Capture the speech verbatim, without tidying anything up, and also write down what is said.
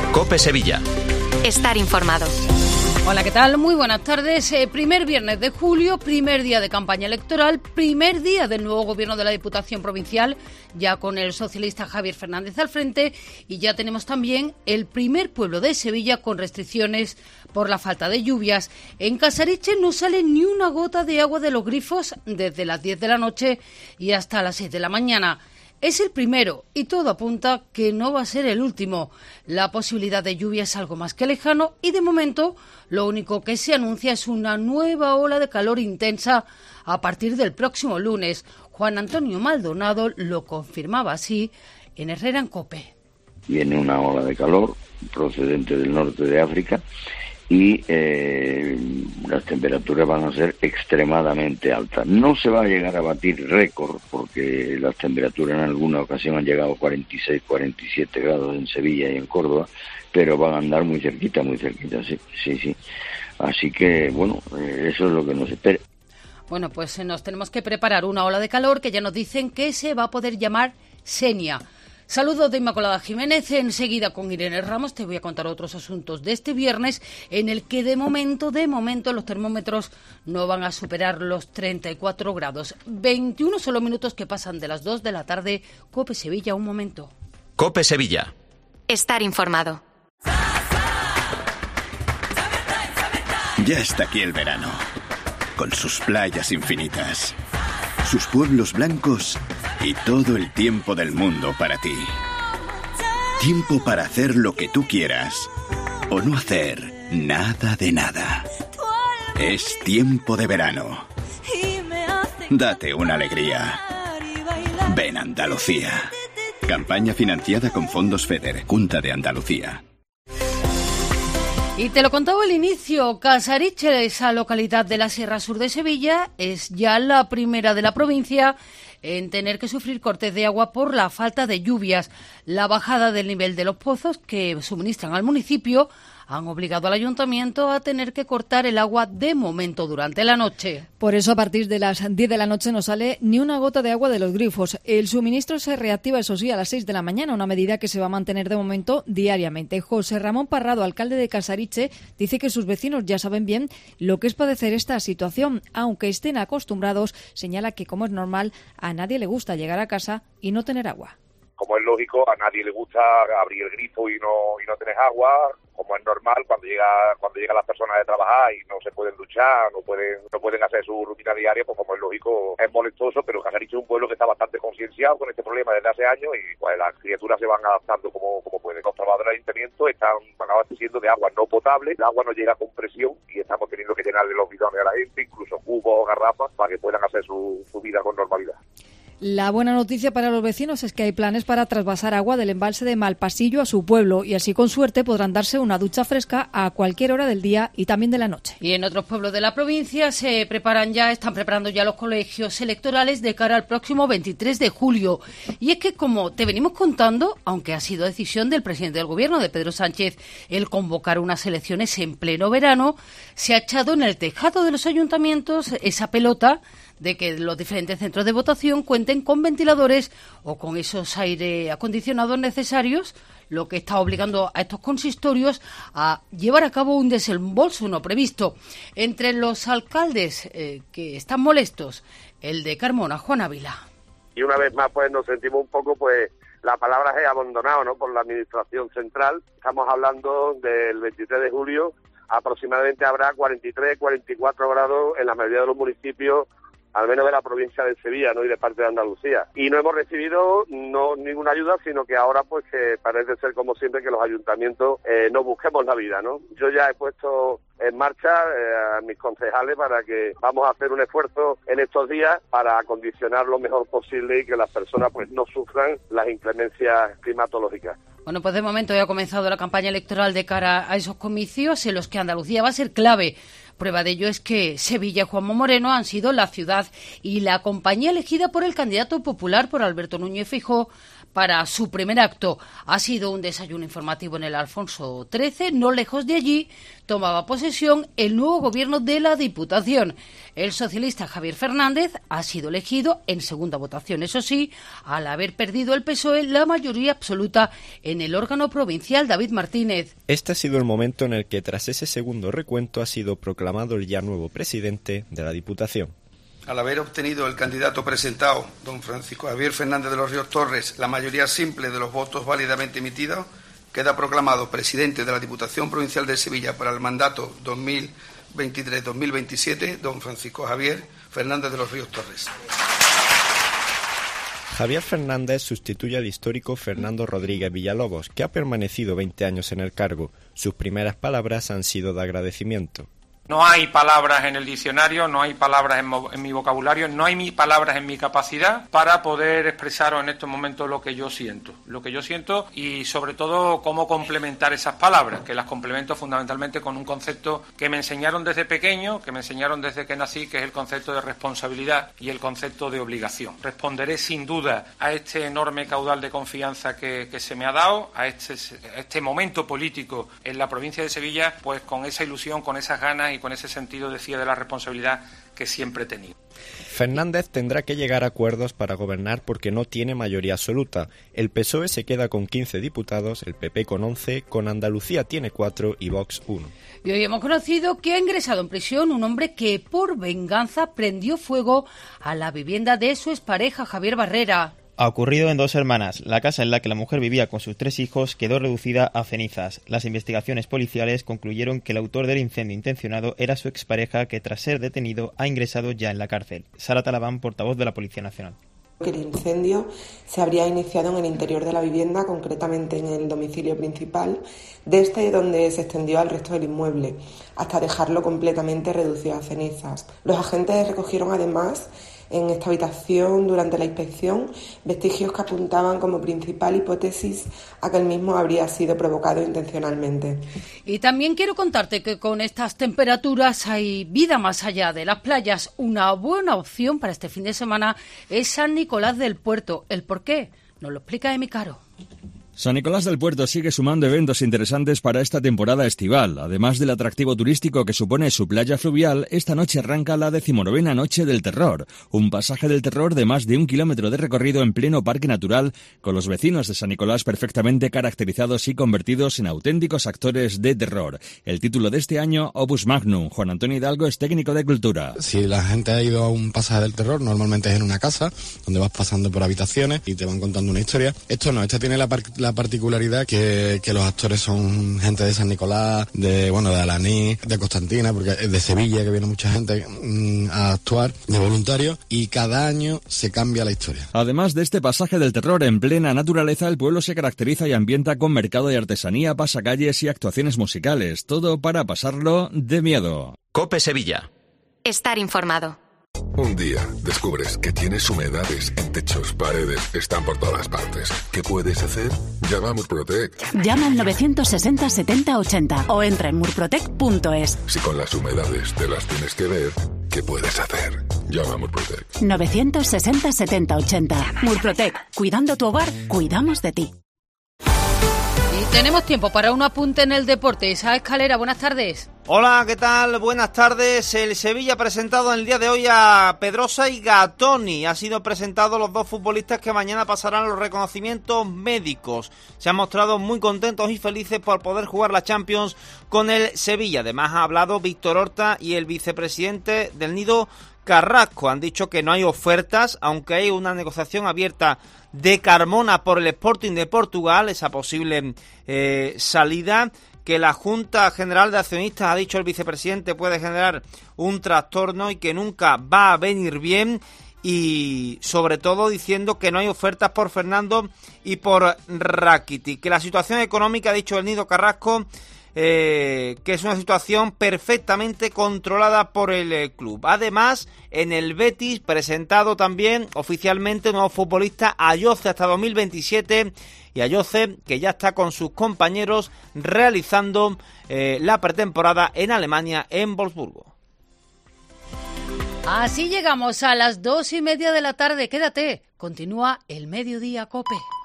COPE Sevilla. Estar informado. Hola, ¿qué tal? Muy buenas tardes. Eh, primer viernes de julio, primer día de campaña electoral, primer día del nuevo gobierno de la Diputación Provincial, ya con el socialista Javier Fernández al frente, y ya tenemos también el primer pueblo de Sevilla con restricciones por la falta de lluvias. En Casariche no sale ni una gota de agua de los grifos desde las diez de la noche y hasta las seis de la mañana. Es el primero y todo apunta que no va a ser el último. La posibilidad de lluvia es algo más que lejano y de momento lo único que se anuncia es una nueva ola de calor intensa a partir del próximo lunes. Juan Antonio Maldonado lo confirmaba así en Herrera en COPE. Viene una ola de calor procedente del norte de África y eh, las temperaturas van a ser extremadamente altas. No se va a llegar a batir récord, porque las temperaturas en alguna ocasión han llegado a cuarenta y seis, cuarenta y siete grados en Sevilla y en Córdoba, pero van a andar muy cerquita, muy cerquita, sí, sí, sí. Así que, bueno, eh, eso es lo que nos espera. Bueno, pues nos tenemos que preparar una ola de calor que ya nos dicen que se va a poder llamar Xenia. Saludos de Inmaculada Jiménez. Enseguida con Irene Ramos te voy a contar otros asuntos de este viernes en el que de momento, de momento los termómetros no van a superar los treinta y cuatro grados. veintiuno solo minutos que pasan de las dos de la tarde. COPE Sevilla, un momento. COPE Sevilla. Estar informado. Ya está aquí el verano, con sus playas infinitas, sus pueblos blancos y todo el tiempo del mundo para ti. Tiempo para hacer lo que tú quieras o no hacer nada de nada. Es tiempo de verano. Date una alegría. Ven Andalucía. Campaña financiada con fondos FEDER, Junta de Andalucía. Y te lo contaba al inicio, Casariche, esa localidad de la Sierra Sur de Sevilla, es ya la primera de la provincia en tener que sufrir cortes de agua por la falta de lluvias. La bajada del nivel de los pozos que suministran al municipio han obligado al ayuntamiento a tener que cortar el agua de momento durante la noche. Por eso a partir de las diez de la noche no sale ni una gota de agua de los grifos. El suministro se reactiva, eso sí, a las seis de la mañana, una medida que se va a mantener de momento diariamente. José Ramón Parrado, alcalde de Casariche, dice que sus vecinos ya saben bien lo que es padecer esta situación. Aunque estén acostumbrados, señala que, como es normal, a nadie le gusta llegar a casa y no tener agua. Como es lógico, a nadie le gusta abrir el grifo y no y no tener agua. Como es normal, cuando llega cuando llegan las personas de trabajar y no se pueden duchar, no pueden no pueden hacer su rutina diaria, pues como es lógico, es molestoso, pero Casariche es un pueblo que está bastante concienciado con este problema desde hace años y pues las criaturas se van adaptando como, como pueden. Los trabajadores del ayuntamiento están van abasteciendo de agua no potable, el agua no llega con presión y estamos teniendo que llenarle los bidones a la gente, incluso cubos o garrafas, para que puedan hacer su, su vida con normalidad. La buena noticia para los vecinos es que hay planes para trasvasar agua del embalse de Malpasillo a su pueblo y así con suerte podrán darse una ducha fresca a cualquier hora del día y también de la noche. Y en otros pueblos de la provincia se preparan ya, están preparando ya los colegios electorales de cara al próximo veintitrés de julio. Y es que, como te venimos contando, aunque ha sido decisión del presidente del gobierno, de Pedro Sánchez, el convocar unas elecciones en pleno verano, se ha echado en el tejado de los ayuntamientos esa pelota de que los diferentes centros de votación cuenten con ventiladores o con esos aire acondicionados necesarios, lo que está obligando a estos consistorios a llevar a cabo un desembolso no previsto. Entre los alcaldes eh, que están molestos, el de Carmona, Juan Ávila. Y una vez más pues nos sentimos un poco, pues la palabra es abandonado, ¿no?, por la administración central. Estamos hablando del veintitrés de julio, aproximadamente habrá cuarenta y tres, cuarenta y cuatro grados en la mayoría de los municipios, al menos de la provincia de Sevilla, ¿no?, y de parte de Andalucía. Y no hemos recibido no ninguna ayuda, sino que ahora pues que parece ser como siempre que los ayuntamientos eh, no busquemos la vida, ¿no? Yo ya he puesto en marcha eh, a mis concejales para que vamos a hacer un esfuerzo en estos días para acondicionar lo mejor posible y que las personas pues no sufran las inclemencias climatológicas. Bueno, pues de momento ya ha comenzado la campaña electoral de cara a esos comicios en los que Andalucía va a ser clave Prueba de ello es que Sevilla y Juanma Moreno han sido la ciudad y la compañía elegida por el candidato popular, por Alberto Núñez Feijóo, para su primer acto. Ha sido un desayuno informativo en el Alfonso trece. No lejos de allí tomaba posesión el nuevo gobierno de la Diputación. El socialista Javier Fernández ha sido elegido en segunda votación, eso sí, al haber perdido el P S O E la mayoría absoluta en el órgano provincial. David Martínez. Este ha sido el momento en el que, tras ese segundo recuento, ha sido proclamado el ya nuevo presidente de la Diputación. Al haber obtenido el candidato presentado, don Francisco Javier Fernández de los Ríos Torres, la mayoría simple de los votos válidamente emitidos, queda proclamado presidente de la Diputación Provincial de Sevilla para el mandato dos mil veintitrés dos mil veintisiete, don Francisco Javier Fernández de los Ríos Torres. Javier Fernández sustituye al histórico Fernando Rodríguez Villalobos, que ha permanecido veinte años en el cargo. Sus primeras palabras han sido de agradecimiento. No hay palabras en el diccionario, no hay palabras en, mo- en mi vocabulario, no hay mi palabras en mi capacidad para poder expresaros en estos momentos lo que yo siento. Lo que yo siento y sobre todo cómo complementar esas palabras, que las complemento fundamentalmente con un concepto que me enseñaron desde pequeño, que me enseñaron desde que nací, que es el concepto de responsabilidad y el concepto de obligación. Responderé sin duda a este enorme caudal de confianza que, que se me ha dado, a este, a este momento político en la provincia de Sevilla, pues con esa ilusión, con esas ganas y con ese sentido, decía, de la responsabilidad que siempre he tenido. Fernández tendrá que llegar a acuerdos para gobernar porque no tiene mayoría absoluta. El P S O E se queda con quince diputados, el P P con once, con Andalucía tiene cuatro y Vox uno. Y hoy hemos conocido que ha ingresado en prisión un hombre que por venganza prendió fuego a la vivienda de su expareja Javier Barrera. Ha ocurrido en Dos Hermanas. La casa en la que la mujer vivía con sus tres hijos quedó reducida a cenizas. Las investigaciones policiales concluyeron que el autor del incendio intencionado era su expareja, que tras ser detenido ha ingresado ya en la cárcel. Sara Talabán, portavoz de la Policía Nacional. El incendio se habría iniciado en el interior de la vivienda, concretamente en el domicilio principal, desde donde se extendió al resto del inmueble, hasta dejarlo completamente reducido a cenizas. Los agentes recogieron además en esta habitación, durante la inspección, vestigios que apuntaban como principal hipótesis a que el mismo habría sido provocado intencionalmente. Y también quiero contarte que con estas temperaturas hay vida más allá de las playas. Una buena opción para este fin de semana es San Nicolás del Puerto. ¿El por qué? Nos lo explica Emi Caro. San Nicolás del Puerto sigue sumando eventos interesantes para esta temporada estival. Además del atractivo turístico que supone su playa fluvial, esta noche arranca la decimonovena Noche del Terror, un pasaje del terror de más de un kilómetro de recorrido en pleno parque natural, con los vecinos de San Nicolás perfectamente caracterizados y convertidos en auténticos actores de terror. El título de este año, Opus Magnum. Juan Antonio Hidalgo es técnico de cultura. Si la gente ha ido a un pasaje del terror, normalmente es en una casa, donde vas pasando por habitaciones y te van contando una historia. Esto no, esta tiene la, par- la particularidad que, que los actores son gente de San Nicolás, de bueno de Alaní, de Constantina, porque es de Sevilla, que viene mucha gente mmm, a actuar de voluntarios, y cada año se cambia la historia. Además de este pasaje del terror en plena naturaleza, el pueblo se caracteriza y ambienta con mercado de artesanía, pasacalles y actuaciones musicales, todo para pasarlo de miedo. COPE Sevilla. Estar informado. Un día descubres que tienes humedades en techos, paredes, están por todas partes. ¿Qué puedes hacer? Llama a Murprotec. Llama al novecientos sesenta setenta ochenta o entra en murprotec punto es. Si con las humedades te las tienes que ver, ¿qué puedes hacer? Llama a Murprotec. novecientos sesenta setenta ochenta. Murprotec. Cuidando tu hogar, cuidamos de ti. Y tenemos tiempo para un apunte en el deporte. Esa Escalera, buenas tardes. Hola, ¿qué tal? Buenas tardes. El Sevilla ha presentado en el día de hoy a Pedrosa y Gatoni. Han sido presentados los dos futbolistas que mañana pasarán los reconocimientos médicos. Se han mostrado muy contentos y felices por poder jugar la Champions con el Sevilla. Además ha hablado Víctor Horta y el vicepresidente del Nido, Carrasco. Han dicho que no hay ofertas, aunque hay una negociación abierta de Carmona por el Sporting de Portugal, esa posible eh, salida, que la Junta General de Accionistas, ha dicho el vicepresidente, puede generar un trastorno y que nunca va a venir bien, y sobre todo diciendo que no hay ofertas por Fernando y por Rakitic, que la situación económica, ha dicho el Nido Carrasco, Eh, que es una situación perfectamente controlada por el eh, club. Además, en el Betis, presentado también oficialmente un nuevo futbolista, Ayoce, hasta dos mil veintisiete, y Ayoce que ya está con sus compañeros realizando eh, la pretemporada en Alemania, en Wolfsburgo. Así llegamos a las dos y media de la tarde. Quédate. Continúa el Mediodía COPE.